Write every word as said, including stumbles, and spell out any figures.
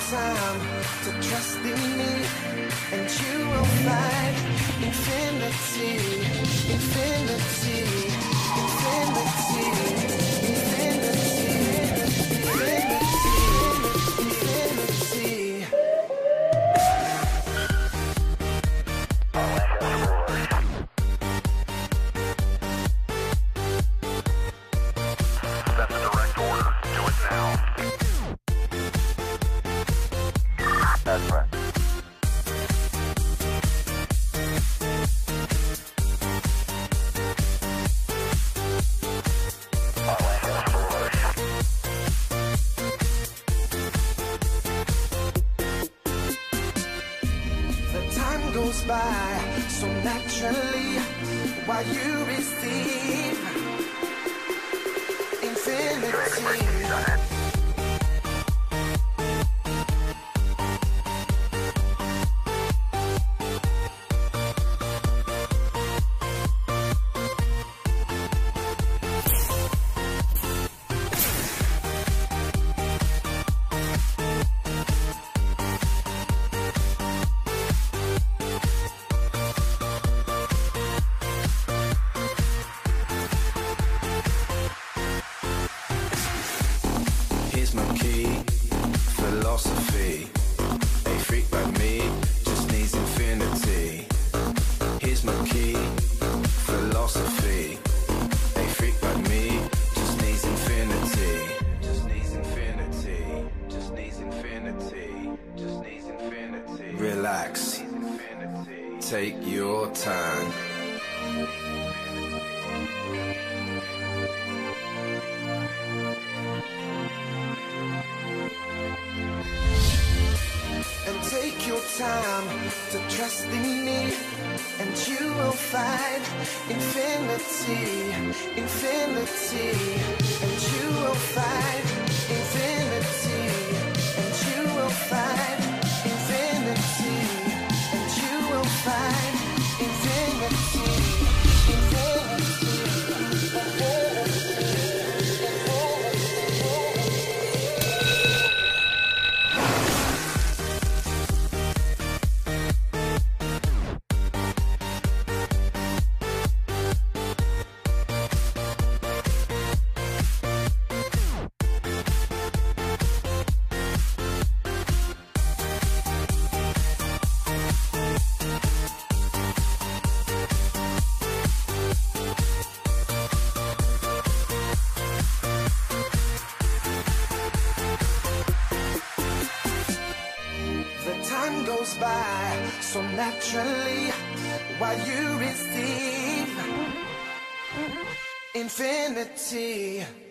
time to trust in me, and you will find infinity, infinity, infinity, infinity, infinity, infinity. That's a direct order. Do it now. That's right. The time goes by so naturally while you receive infinity. Here's my key, philosophy. A freak like me just needs infinity. Here's my key, philosophy. A freak like me just needs infinity. Just needs infinity. Just needs infinity. Just needs infinity. Relax. Take your time. And take your time to trust in me, and you will find infinity, infinity, and you will find infinity, and you will find infinity, and you will find infinity, infinity, time goes by so naturally while you receive infinity.